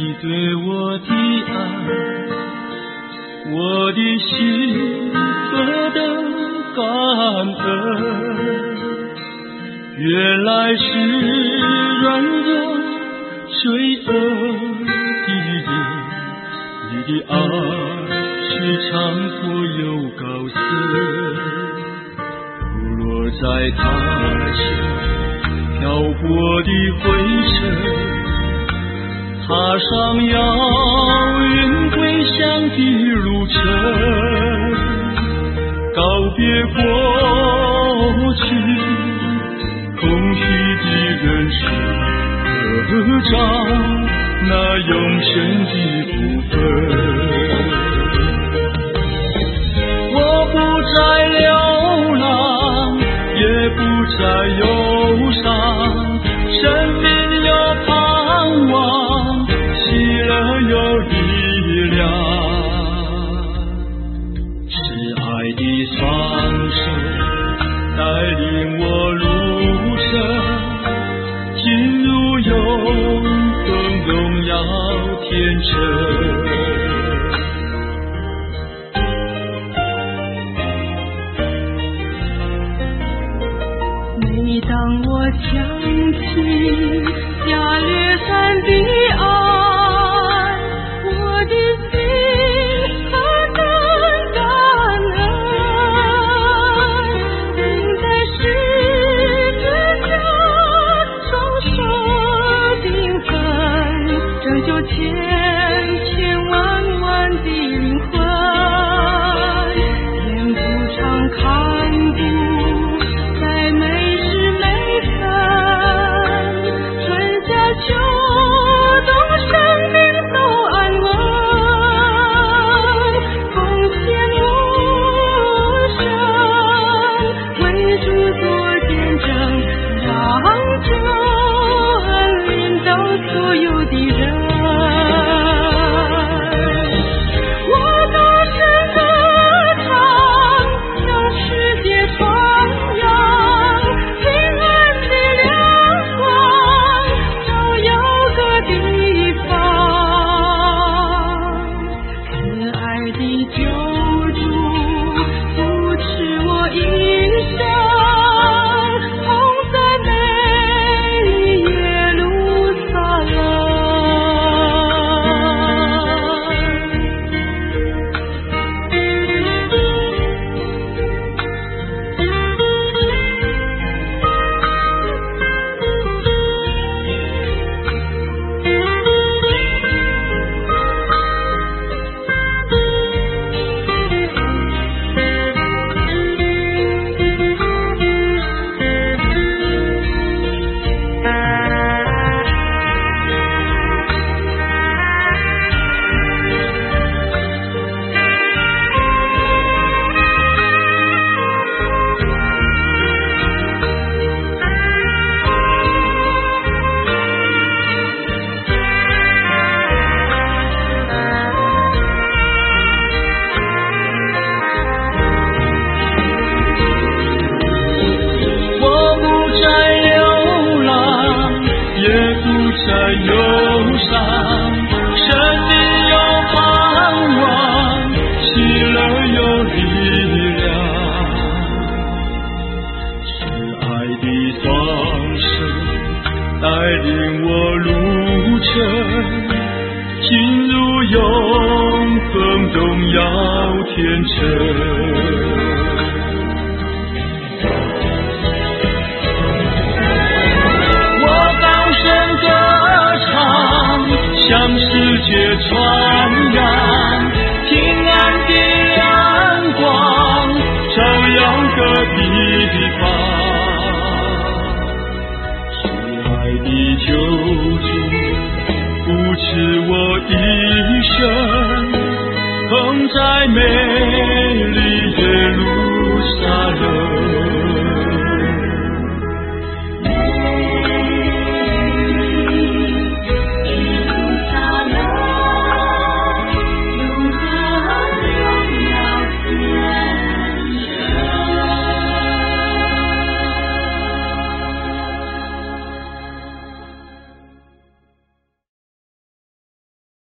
对我的爱，我的心何等感恩，原来是软弱罪恶的人，你的爱是长阔又高深，不落在他乡漂泊的灰尘，踏上遥远归乡的路程，告别过去空虚的人生，合上那永生的部分。我不再流浪，也不再忧伤，生命有盼望，喜乐有力量，是爱的双手带领我路程，进入永恒荣耀天城。 每当我想起加略山的爱，我的心何等感恩，并在十字架双手钉痕，拯救千千万万的灵魂，眼不常看顾在每时每分，春夏秋冬生命都安稳，奉献我生，为主做见证，让救恩临到所有的人。我大声歌唱，向世界传扬平安的亮光，照耀各地方。慈爱的救主扶持我一生，同在美丽耶路撒冷。 我不再流浪，也不再忧伤，生命有盼望，喜乐有力量，是爱的双手带领我路程，进入永恒荣耀天城。向世界传扬平安的亮光，照耀各地方，是爱的救主扶持我一生，同在美丽耶路